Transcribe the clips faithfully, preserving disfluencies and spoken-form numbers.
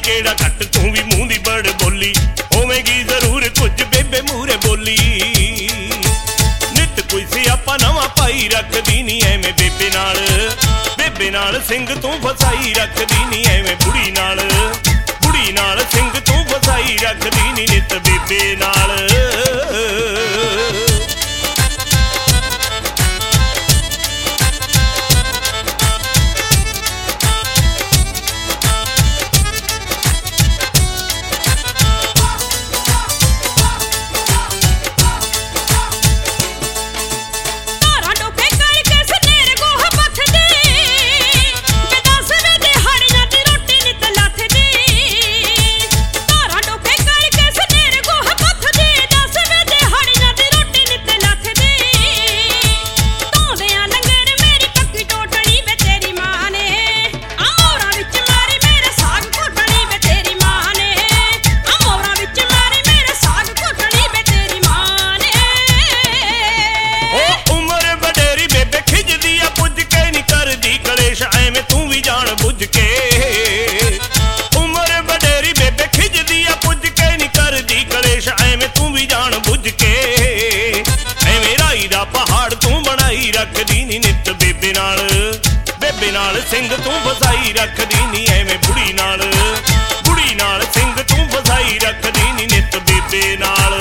केड़ा घट तू भी मूंह दी बड़ बोली होवेगी जरूर कुछ बेबे मूरे बोली नित कोई सियापा नवा पाई रखदी नी एवें बेबे नाल बेबे नाल सिंह तू फसाई रखदी नी एवें बुढ़ी नाल बुढ़ी नाल सिंह तू फसाई रखदी नी नित बेबे नाल रखदी नी नित बेबे नाल बेबे नाल सिंह तू फसाई रखदी नी एवें बुढ़ी नाल बुढ़ी नाल सिंह तू फसाई रखदी नी नित बेबे नाल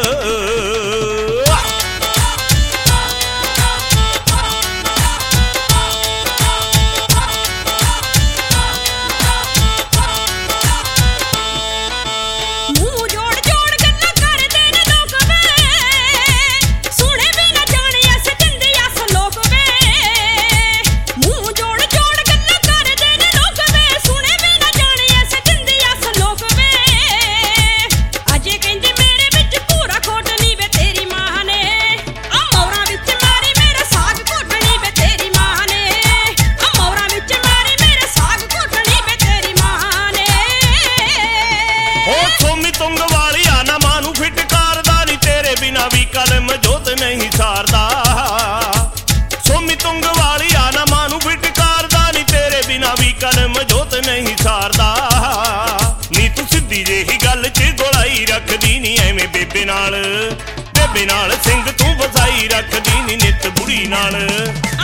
कलम जोत नहीं सारदा सोमी तुंग वाली आना मानू फिटकारदा नी तेरे बिना भी कलम जोत नहीं सारदा नी तू सीधी जेही गल च गोलाई रखदी नी एवें बेबे नाल बेबे नाल सिंह तू फसाई रखदी नी नित बुढ़ी नाल।